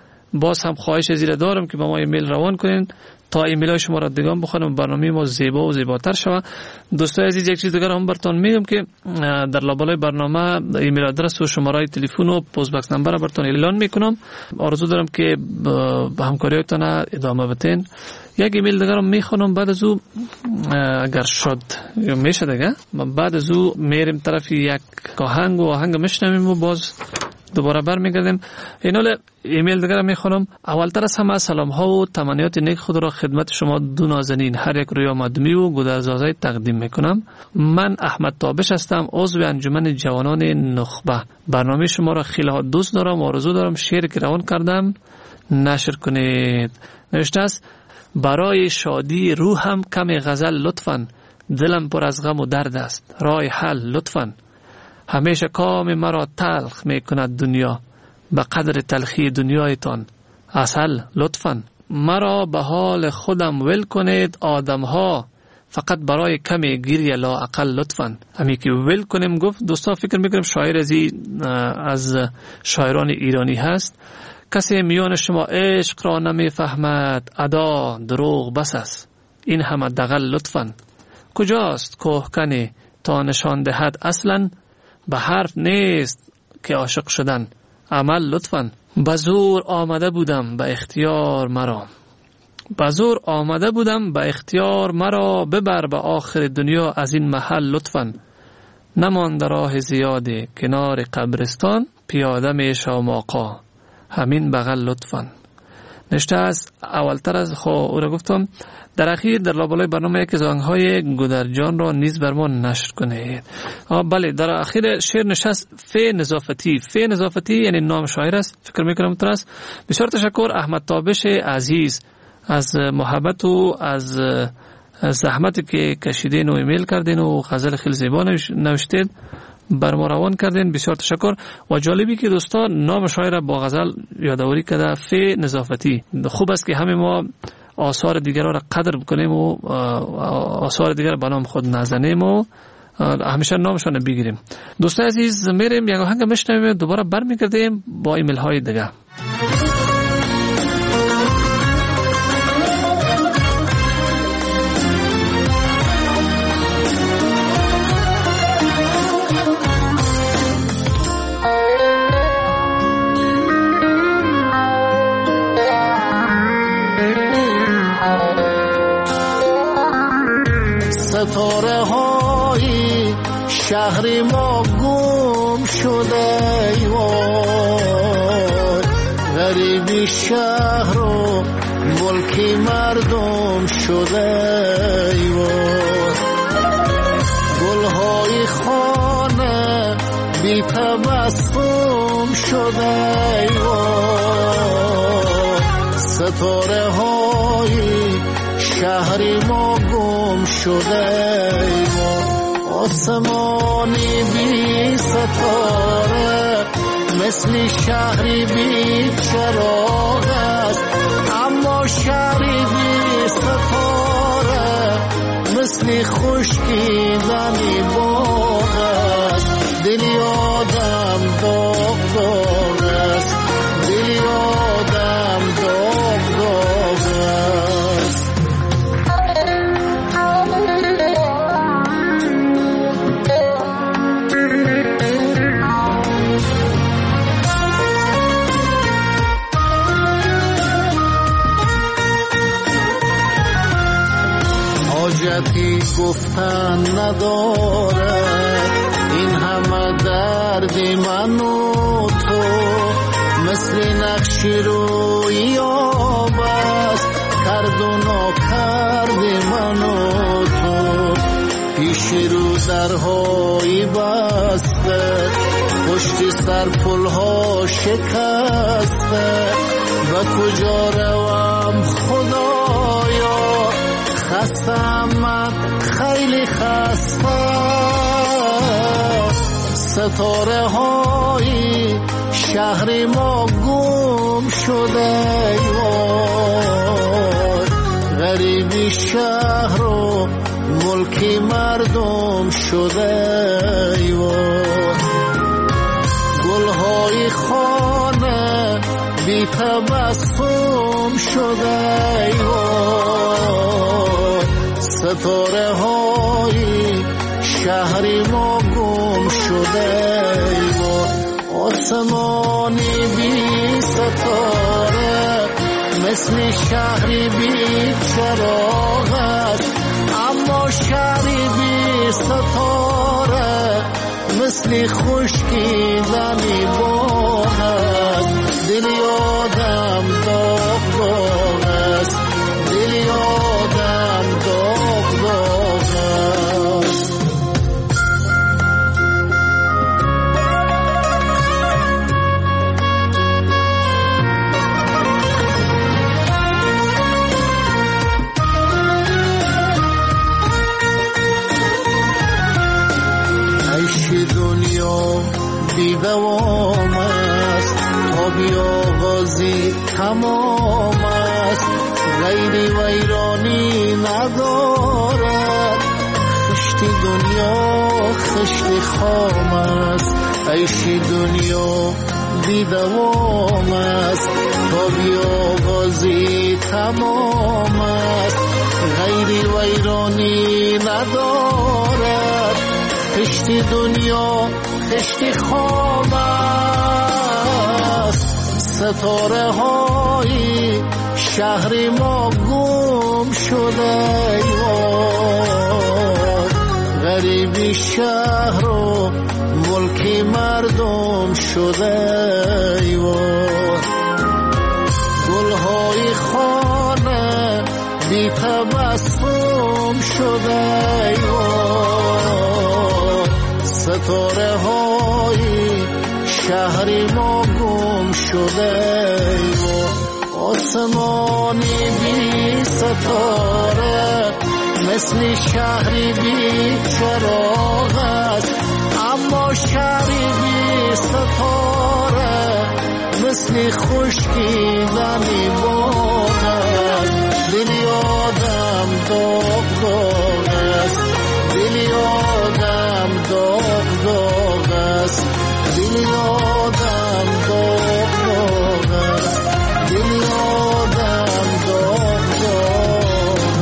باز هم خواهش زیر دارم که به ما ایمیل روان کنین تا ایمیل های شما را دیگه بخونم، برنامه ما زیبا و زیباتر شود. دوستای عزیز یک چیز دیگر هم براتون میگم که در لابلای برنامه ایمیل آدرس و شماره تلفن و پست باکس نمبر را براتون اعلان میکنم. آرزو دارم که به همکاریتون ادامه بدین. یک ایمیل دیگر هم میخونم، بعد از او اگر شد یا میشه دیگه بعد از او میریم طرف یک آهنگ و آهنگ میشنویم و باز دوباره برمیگردیم. اینال ایمیل دیگر میخونم. اولتر از همه سلام ها و تمنیات نیک خود را خدمت شما دو نازنین هر یک رویا مدمی و گودرزازه تقدیم میکنم. من احمد تابش هستم، عضو انجمن جوانان نخبه. برنامه شما را خیلی ها دوست دارم و آرزو دارم شعر که روان کردم نشر کنید. نوشته است: برای شادی روحم کمی غزل لطفاً، دلم پر از غم و درد است، راه حل لطفاً. همیشه کام مرا تلخ می کند دنیا، به قدر تلخی دنیایتان عسل لطفاً. مرا به حال خودم ول کنید آدم ها، فقط برای کمی گریه لا اقل لطفاً. همی که ول کنیم گفت دوستا، فکر میکنم شاعر ازی از شاعران ایرانی هست. کسی میان شما عشق را نمیفهمد، ادا دروغ بس است، این همه دغل لطفاً. کجاست کوهکنی تا نشان دهد اصلاً، به حرف نیست که عاشق شدن عمل لطفاً. بزور آمده بودم به اختیار مرا، بزور آمده بودم به اختیار مرا، ببر به آخر دنیا از این محل لطفاً. نماند راه زیادی کنار قبرستان، پیاده می شوم آقا همین بغل لطفاً. نشته از اولتر از خو او را گفتم در اخیر در لابلای برنامه یک زنگ‌های گودرجان را نیز بر ما نشر کنید. بله، در اخیر شعر نشست فی نظافتی. فی نظافتی یعنی نام شاعر است، فکر میکنم تر است. بسیار تشکر احمد تابش عزیز از محبت و از زحمتی که کشیدین و ایمیل کردین و غزل خیلی زیبا نوشتید بر ما روان کردین. بسیار تشکر. و جالبی که دوستان نام شاعر با غزل یادآوری کرده، فی نظافتی. خوب است که همه ما آثار دیگر را قدر بکنیم و آثار دیگر به نام خود نزنیم و همیشه نامشان بگیریم. دوستان عزیز، میریم یک آهنگ میشنویم، دوباره برمیگردیم با ایمیل های دیگه. ستاره های شهر ما گم شده ای وای، غریبی شهر و ملکی مردم شده ای وای. گلهای خانه بی تبسم شده ای وای، ستاره های شهر ما گم شده ما. آسمانی بی ستاره مثل شهری بی چراغ است، اما شهری بی ستاره مثل خشکیدنی باغ است. دلی آدم داغ داغ است، دلی آدم داغ داغ است. حاجتی گفتن نداره این همه درد من و تو، مثل نقش روی آب است کرد و ناکرد من و تو. پیش رو درهای بسته، پشت سر پلها شکسته، و کجا روم خدایا، خستم من خیلی خسته. ستاره های شهر ما گم شده وای، غریبی شهر و ملکی مردم شده وای. گلهای خانه بی تبسم شده وای، ستاره های شهر ما گم شده وای. آسمانی بی ستاره مثل شهری بی چراغ است، اما شهری بی ستاره مثل خشکیدنی باغ دل یادم داغ داغ است، دل یادم داغ داغ است. دنیا بی دوام است، تا بی آغازی تمام است، غیری ویرانی ندارد. خشت دنیا خشت خام است، عیش دنیا بی دوام است، تا بی آغازی تمام است، غیری ویرانی ندارد. خشت دنیا خشت خام است، ستاره های شهر ما گم شده. غریبی شهر و ملک مردم شده. گلهای خانه بی تبسم شده. ستاره های شهر ما گم شده. آسمانی بی ستاره مثل شهری بی چراغ است، اما شهری بی ستاره مثل خشکیدنی باغ است. دل یادم داغ داغ است، دل یادم داغ داغ است، دل یادم داغ داغ است، دل یادم داغ داغ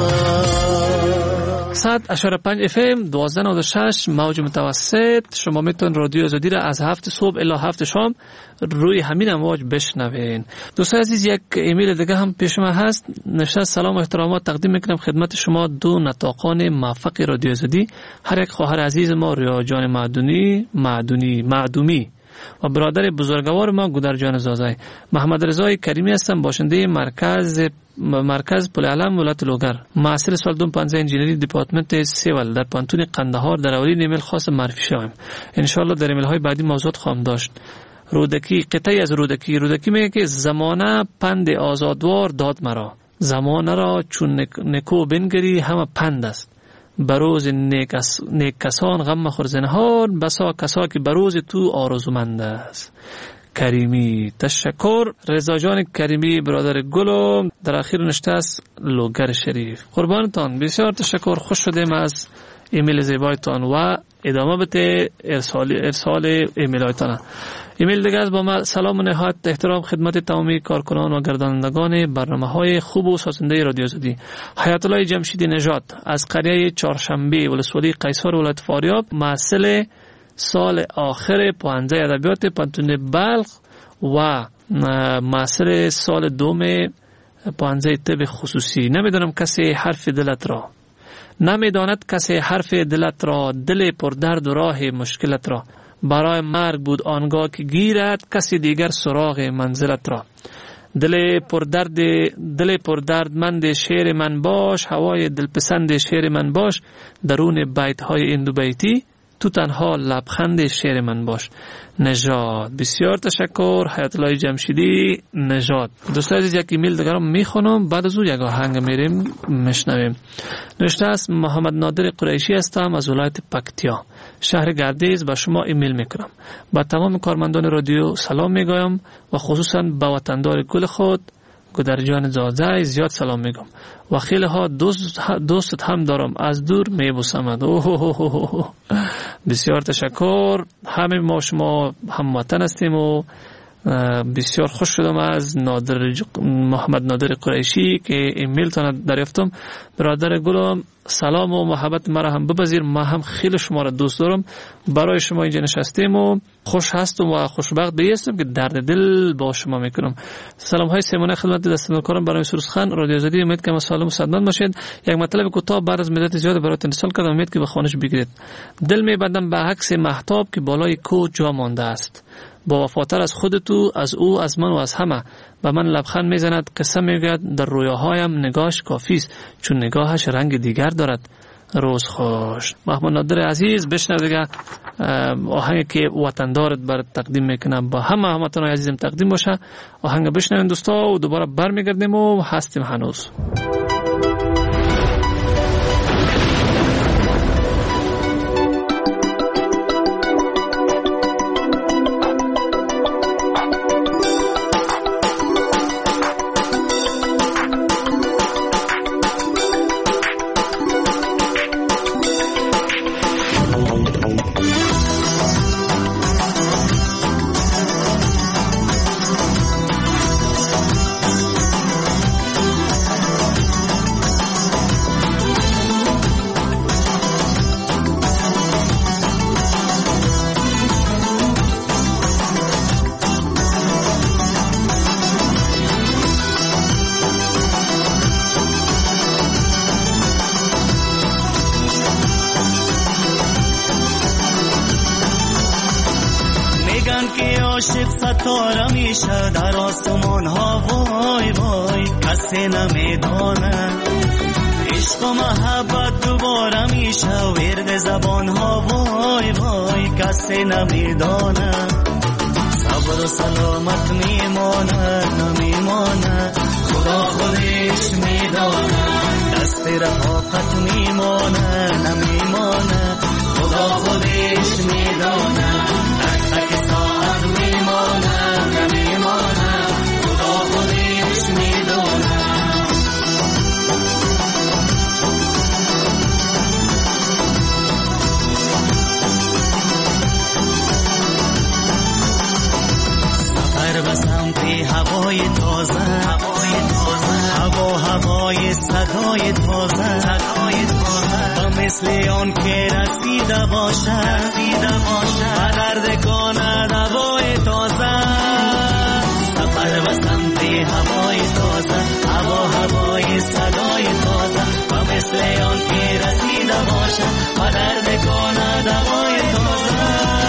است. صد اشاره پنج اف ام دوازده نود و شش موج متوسط. شما میتون رادیو آزادی را از هفت صبح الی هفت شام روی همین امواج بشنوین. دوستان عزیز، یک ایمیل دیگه هم پیش ما هست. نوشته سلام و احترامات تقدیم میکنم خدمت شما دو نطاقان موفق رادیو آزادی، هر یک خواهر عزیز ما ریا جان معدونی معدونی معدومی و برادر بزرگوار ما گودر جان زازای. محمد رضای کریمی هستم، باشنده مرکز مرکز پل علم ولایت لوگر، محصل سال دوم پنځه انجینری دپارتمنت سیول در پانتون قندهار. در اولین ایمیل خاص معرفی شوم. ان شاء الله در ایمیل های بعدی موضوعات خواهم داشت. رودکی، قطعی از رودکی. رودکی میگه که زمانه پند آزادوار داد مرا، زمانه را چون نکو بنگری همه پند است. بروز نیک, اس... نیک کسان غم مخور زنهار، بسا کسا که بروز تو آرزومند است. کریمی. تشکر رضا جان کریمی برادر گلو در اخیر نشته است لوگر شریف. قربانتان، بسیار تشکر. خوش شدیم از ایمیل زیبایتان و ادامه بده ارسال ارسال ایمیل هایتان. ایمیل دیگه از با ما سلام و نهایت احترام خدمت تمامی کارکنان و گردانندگان برنامه‌های خوب و سازنده رادیو آزادی. حیات الله جمشیدی نژاد از قریه چهارشنبه ولسوالی قیصر ولایت فاریاب، محصل سال آخر پانزده ادبیات پانتون بلخ و محصل سال دوم پانزده طب خصوصی. نمیدونم کسی حرف دلت را، نمیداند کسی حرف دلت را، دل پر درد و راه مشکلت را. برای مرگ بود آنگاه که گیرد کسی دیگر سراغ منزلت را. دل پر درد دل پر دردمند شعر من باش، هوای دلپسند شعر من باش، درون بیت های این دو بیتی تو تنها لبخند شعر من باش. نژاد. بسیار تشکر حیات الله جمشیدی نژاد. دوستان عزیز، یک ایمیل دیگر رو میخونم، بعد از اون یک آهنگ میریم میشنویم. نوشته است محمد نادر قریشی هستم از ولایت پکتیا، شهر گردیز. به شما ایمیل میکنم. با تمام کارمندان رادیو سلام میگویم و خصوصا به وطندار گل خود گودر جان زازای زیاد سلام میگم و خیلی ها دوست دوستت هم دارم، از دور میبوسمت. اوه بسیار تشکر. همه ما شما هموطن هستیم و بسیار خوش شدم از نادر محمد نادر قریشی که ایمیل تان دریافتم. برادر گلم سلام و محبت مرا هم بپذیر، ما هم خیلی شما را دوست دارم. برای شما اینجا نشستیم و خوش هستم و خوشبخت بیستم که درد دل با شما میکنم. سلام های سیمونه خدمت دستمالکارم برای سروس خان رادیو آزادی. امید که سالم و سعادتمند باشید. یک مطلب کوتاه بعد از مدت زیاد برات انتقال کردم، امید که به خانش بگیرید. دل میبندم به عکس مهتاب که بالای کوه جا مانده است. با وفاتر از خود تو، از او، از من و از همه. به من لبخند میزند، قصه میگوید، در رویاهایم نگاهش کافی است چون نگاهش رنگ دیگر دارد. روز خوش. محمد نادر عزیز، بشنو دیگه آهنگی که وطندارت برات تقدیم میکنم، با همه هموطنان عزیزم تقدیم باشه. آهنگ بشنوین دوستا و دوباره برمیگردیم و هستیم هنوز. عاشق ستاره میشه در آسمان ها، وای وای کسی نمیدانه. عشق و محبت دوباره میشه ورد زبان ها، وای وای کسی نمیدانه. صبر و سلامت میمانه نمیمانه، خدا خودش میدانه. دست رفاقت میمانه نمیمانه، خدا خودش میدانه. تک تک ساعت میمانه نمیمانه، خدا خودش میدانه. سفر به سمت هوای تازه، هوای تازه، هوا هوای صدای تازه، صدای تازه. و مثل آن که رسیده باشه، رسیده باشه و درد کنه دوای تازه. سفر به سمت هوای تازه، هوا هوای صدای تازه. و مثل آن که رسیده باشه و درد کنه دوای تازه.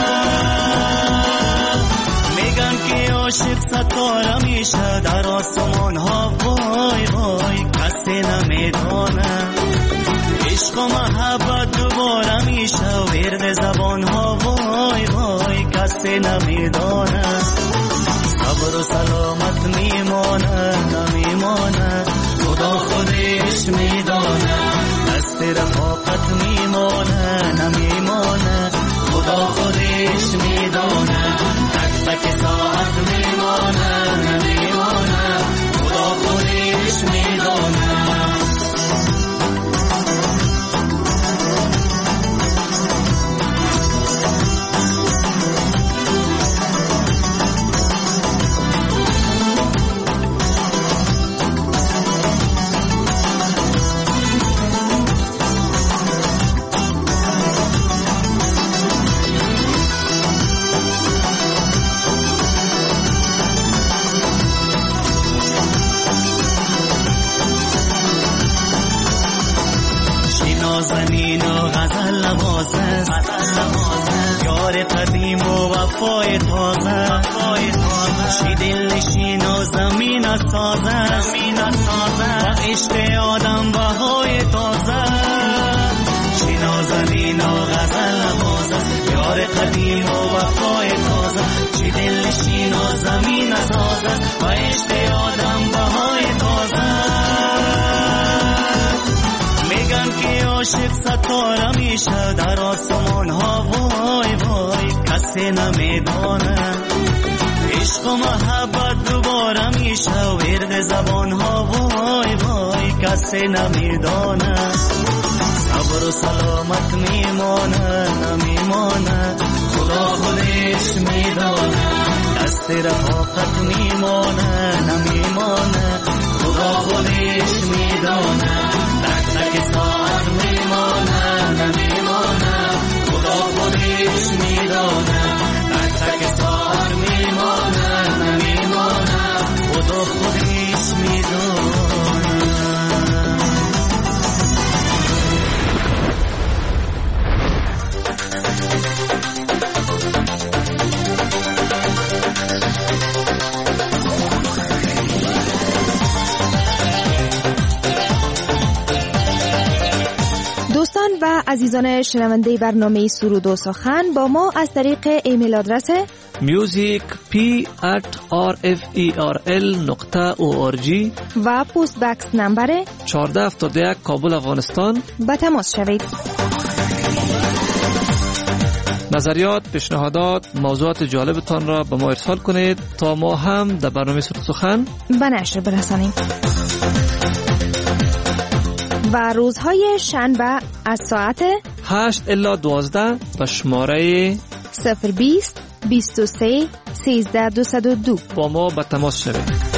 میگن که عاشق ستاره میشه در آسمان ها، وای وای کسی نمیدانه. عشق و محبت دوباره میشه ورد زبان ها، وای وای کسی نمیدانه. صبر و سلامت میمانه نمیمانه، خدا خودش میدانه. دست رفاقت میمانه نمیمانه، خدا خودش میدانه. تک تک ساعت میمانه نمیمانه، خدا خودش میدانه. نازنین و غزل نوازه، یار قدیم و وفای تازه، چی دل نشین و زمین سازه، و عشق آدم بهای تازه. چی نازنین و غزل نوازه، یار قدیم و وفای تازه، چی دل نشین و زمین سازه، و عشق آدم بهای تازه. میگن که عاشق ستاره میشه در آسمان ها، وای وای کسی نمیدانه. عشق و محبت دوباره میشه ورد زبان ها، وای وای کسی نمیدانه. صبر و سلامت میمانه نمیمانه، خدا خودش میدانه. دست رفاقت میمانه نمیمانه، خدا خودش میدانه. تک تک ساعت میمانه نمیمانه، خدا خودش میدانه. تک تک ساعت میمانه نمیمانه، خدا خودش میدانه. و عزیزان شنونده برنامه سرود و سخن با ما از طریق ایمیل آدرس music p at r f e r l نقطه او آر جی و پست بکس نمبر چهارده هفتاد و یک کابل افغانستان به تماس شوید. نظریات، پیشنهادات، موضوعات جالبتان را به ما ارسال کنید تا ما هم در برنامه سرود سخن به نشر برسانیم. و روزهای شنبه از ساعت هشت الی دوازده به شماره صفر بیست بیست و سه سیزده دویست و دو با ما به تماس شوید.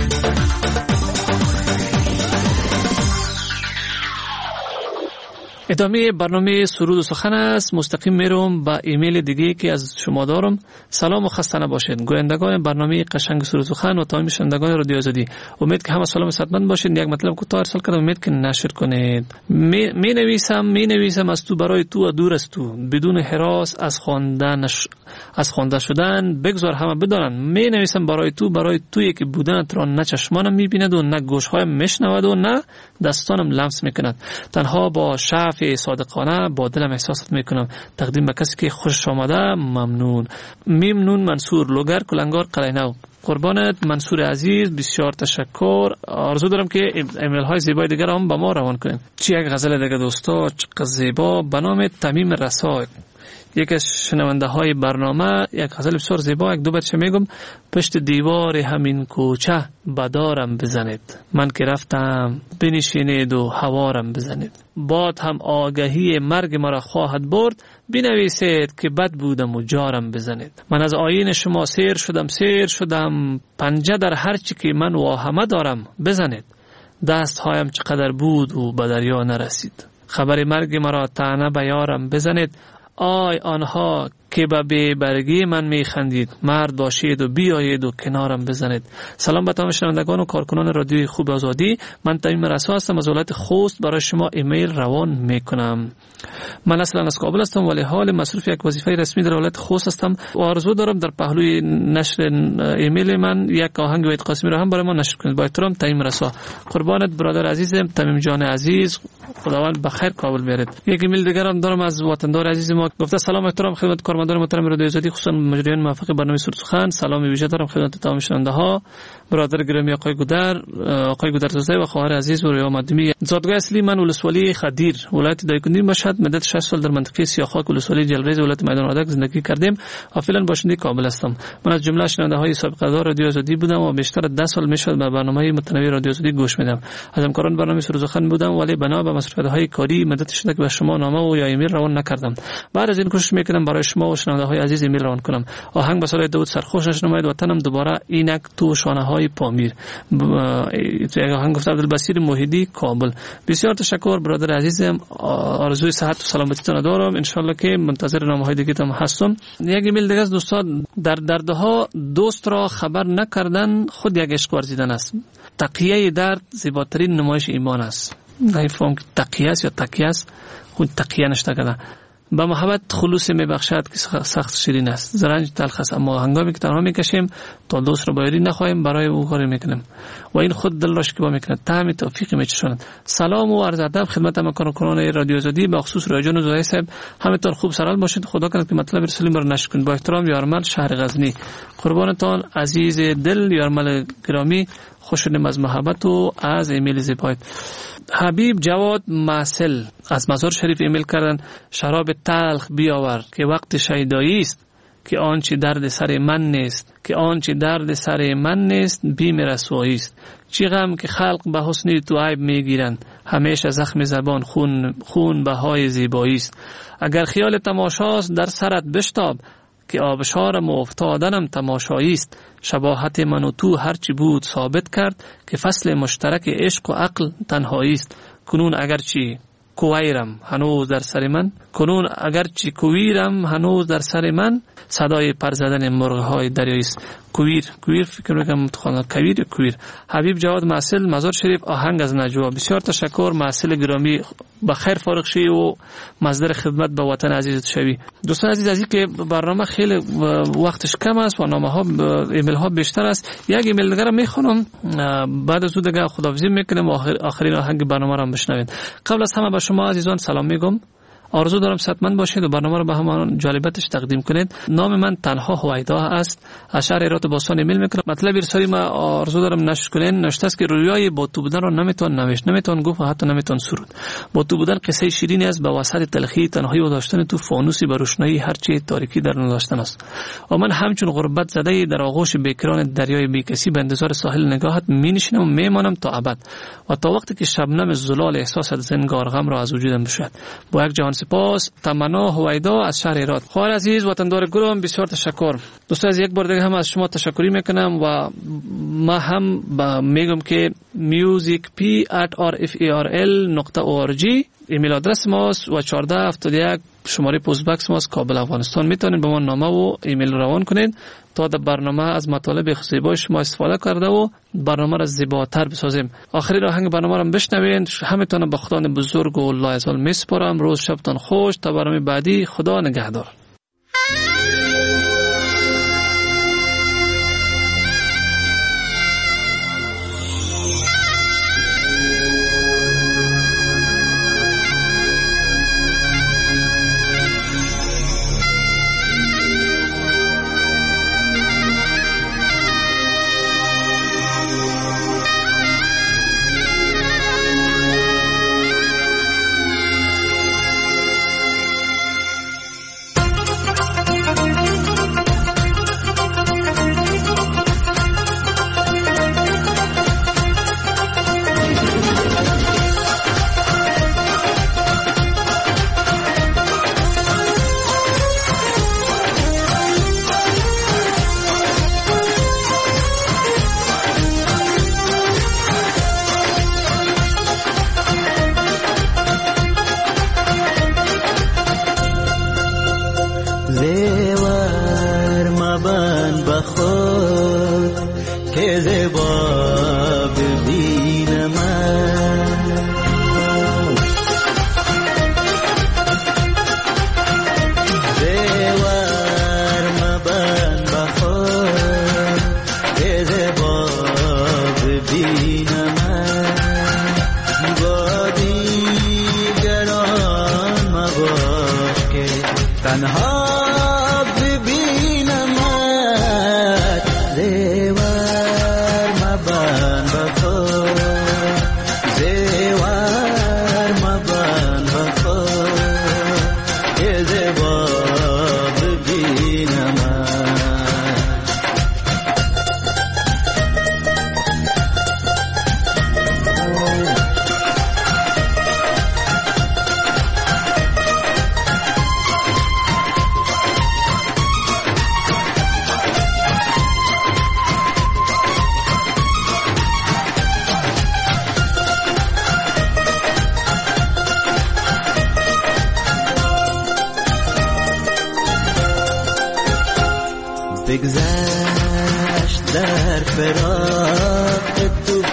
ادامه برنامه سرود و سخن است. مستقیم میرم با ایمیل دیگه که از شما دارم. سلام و خسته نباشید گویندگان برنامه قشنگ سرود و سخن و تمام شنوندگان رادیو آزادی. امید که همه سلام و صحتمند باشید. یک مطلب کوتاه ارسال کردم، امید که نشر کنید. می, می نویسم می نویسم از تو برای تو و دور از تو، بدون هراس از خواندن از خوانده شدن بگذار همه بدانند. می نویسم برای تو، برای تویی که بودنت را نه چشمانم میبیند و نه گوشهایم میشنود و نه دستانم لمس میکند. تنها با شعف صادقانه با دلم احساسات میکنم. تقدیم به کسی که خوش آمده. ممنون. ممنون منصور لوگر کلنگار قلعه‌نو. قربانت منصور عزیز، بسیار تشکر. آرزو دارم که ایمیل های زیبای دیگر هم با ما روان کنیم. چی یک غزل دیگه دوستا، چقدر زیبا، به نام تمیم رسا. یک از شنونده های برنامه یک غزل بسیار زیبا، یک دو بیت میگم. پشت دیوار همین کوچه بدارم بزنید، من که رفتم بنشینید و هوارم بزنید. باد هم آگهی مرگ مرا خواهد برد، بنویسید که بد بودم و جارم بزنید. من از آیین شما سیر شدم سیر شدم، پنجه در هر چی که من واهمه دارم بزنید. دست هایم چقدر بود و به دریا نرسید، خبر مرگ مرا طعنه به یارم بزنید. آی آنها که به بی برگی من می خندید، مرد باشید و بیایید و کنارم بزنید. سلام به تمام شنوندگان و کارکنان رادیوی خوب آزادی. من تمیم رسا هستم از ولایت خوست. برای شما ایمیل روان می کنم. من اصلا از کابل هستم ولی حال مصروف یک وظیفه رسمی در ولایت خوست هستم و آرزو دارم در پهلوی نشر ایمیل من یک آهنگ وحید قاسمی را هم برای ما نشر کنید. با احترام تمیم رسا. قربانت برادر عزیزم تمیم جان عزیز، خداوند بخیر کابل بیارید. یک ایمیل دیگر هم دارم از وطندار عزیز ما، گفته سلام احترام خدمت کارمندان محترم رادیو آزادی، خصوصا مجریان موفق برنامه سرود سخن. سلام ویژه دارم خدمت تمام شنونده ها. برادر گرامی آقای گودر، آقای گودرزاده و خواهر عزیز و ریا مدمی. زادگاه اصلی من ولسوالی خدیر ولایت دایکنی مشهد، مدت شش سال در منطقه سیاخاک ولسوالی جلریز ولایت میدان وردک زندگی کردیم و فعلا باشنده کابل هستم. من از جمله شنونده های سابقه دار رادیو آزادی بودم و بیشتر از ده سال میشد به برنامه متنوع رادیو آزادی گوش میدم. از همکاران برنامه سرود سخن بودم ولی بنا به مصروفیت‌های کاری مدت شده که به شما نامه و یا ایمیل روان نکردم. بعد از این کوشش میکنم برای شما و شنونده های عزیز ایمیل روان کنم. آهنگ به صدای داوود سرخوشش نماید وطنم دوباره اینک تو شانه های پامیر. آهنگ گفته عبدالبصیر موحدی کابل. بسیار تشکر برادر عزیزم. آرزوی صحت و سلامتی تان دارم. ان شاء الله که منتظر نامه های دیگه تام هستم. یک ایمیل دیگه از دوستان، در دردها دوست را خبر نکردن خود یک عشق ورزیدن است. تقیه درد زیباترین نمایش ایمان است. نمیفهم که تقیه است یا تقیه است، خود تقیه نشته کده. با محبت خلوص میبخشد که سخت شیرین است، زرنج تلخ است، اما هنگامی که تنها میکشیم تا دوست را بایری نخواهیم برای او کاری میکنیم و این خود دل را شکیبا میکند. طعم توفیق میچشاند. سلام و عرض ادب خدمت کارکنان رادیو آزادی، به خصوص رای جان و زاهد صاحب. همتون خوب سرحال باشید. خدا کنه که مطلب رسالیم را نشر کنید. با احترام یارمل شهر غزنی. قربانتان عزیز دل یارمل گرامی. خوشنودم از محبت و از ایمیل زیبایت. حبیب جواد معسل از مزار شریف ایمیل کردن. شراب تلخ بیاور که وقت شیدایی است، که آنچه درد سر من نیست، که آنچه درد سر من نیست بیم رسوایی است. چی غم که خلق به حسن تو عیب میگیرند، همیشه زخم زبان خون خون بهای زیبایی است. اگر خیال تماشاست در سرت بشتاب، که آبشارم و افتادنم تماشایی است. شباهت من و تو هرچی بود ثابت کرد، که فصل مشترک عشق و عقل تنهایی است. کنون اگرچه کویرم هنوز در سر من کنون اگرچه کویرم هنوز در سر من صدای پر زدن مرغ های دریایی است. کویر کویر فکر میکنم متخانه کویر یا کویر. حبیب جواد محصل مزار شریف آهنگ از نجوا. بسیار تشکر محصل گرامی، بخیر فارغ شی و مصدر خدمت به وطن عزیزت شوی. دوستان عزیز، از اینکه برنامه خیلی وقتش کم است و نامه ها ایمیل ها بیشتر است، یک ایمیل دیگه میخونم بعد از اون دیگه خداحافظی میکنم و آخر آخرین آهنگ برنامه را بشنوید. قبل از همه به شما عزیزان سلام میگم. آرزو دارم صحتمند باشید و برنامه رو به همان جالبیتش تقدیم کنید. نام من تنها هویدا است. از شهر هرات باستان ایمیل میکنم. مطلب ارسالی ما آرزو دارم نشر کنین نوشته است که رویای با تو بودن رو نمیتون نوشت، نمیتون گفت و حتی نمیتون سرود. با تو بودن قصه شیرینی است، به وسط تلخی تنهایی و داشتن تو فانوسی به روشنایی هر چی تاریکی در داشتن است. و من همچون غربت زده در آغوش بیکران دریای بیکسی به انتظار ساحل نگاهت مینشینم و میمانم تا ابد و تا وقتی که شبنم زلال احساس زنگار غم را از وجودم بشوید. با یک جهان سپاس. تمنا هویدا از شهر هرات. خواهر عزیز وطندار گلم بسیار تشکر. دوستان از یک بار دیگه هم از شما تشکری میکنم و ما هم میگم که music p at r f a r l نقطه org ایمیل آدرس ماست و چهارده هفتاد و یک شماره پست بکس ماست کابل افغانستان. میتونید به ما نامه و ایمیل روان کنید تا در برنامه از مطالب زیبای شما استفاده کرده و برنامه را زیباتر بسازیم. آخرین آهنگ برنامه را بشنوید. همتون به خدای بزرگ و لایزال میسپارم. روز شبتان خوش. تا برنامه بعدی خدا نگهدار. بگذشت در فراق تو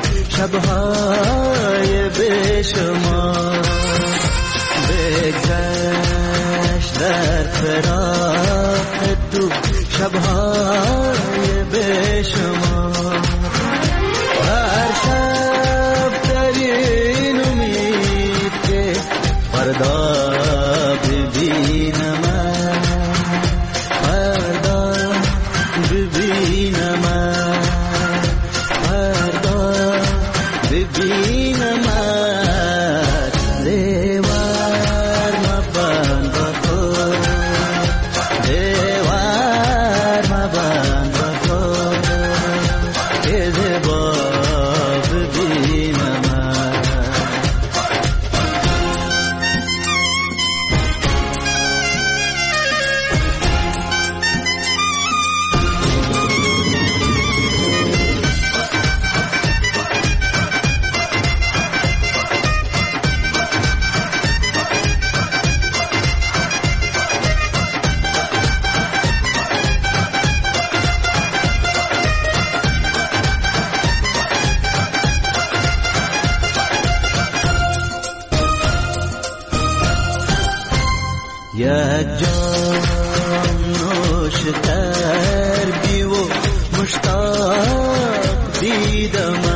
شبهای بیشمار، بگذشت در فراق تو شبهای بیشمار، هر شب در این امید که فردا ببینم، فردا ببینم، فردا ببینم، دیوار مبند با تو، دیوار مبند یک جان نوش تر بی و مشتاق دیدم